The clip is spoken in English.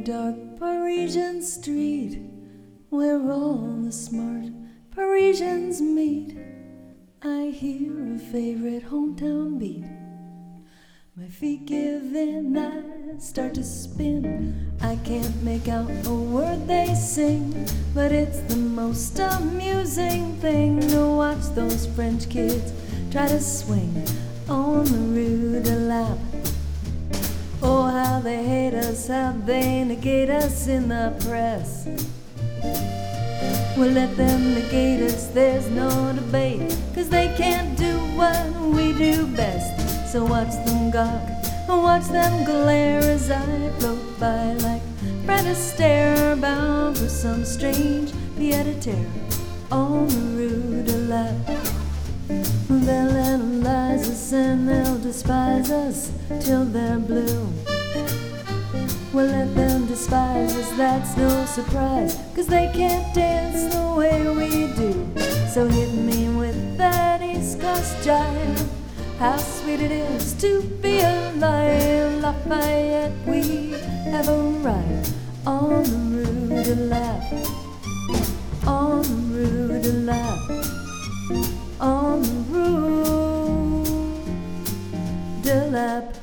dark Parisian street where all the smart Parisians meet, I hear a favorite hometown beat. My feet give in, I start to spin. I can't make out a word they sing, but it's the most amusing thing to watch those French kids try to swing on the Rue de Lap. Oh, how they hate us, how they negate us in the press. We'll let them negate us, there's no debate, 'cause they can't do what we do best. So watch them gawk, watch them glare as I float by like Fred Astaire, bound for some strange pied-à-terre on the Rue de Lap. They'll analyze us and they'll despise us till they're blue. We'll let them despise us, that's no surprise, 'cause they can't dance the way we do. So hit me with that East Coast jive, how sweet it is to be alive. Lafayette, we have arrived on the Rue de Lap, on the Rue de Lap, on the Rue de Lap.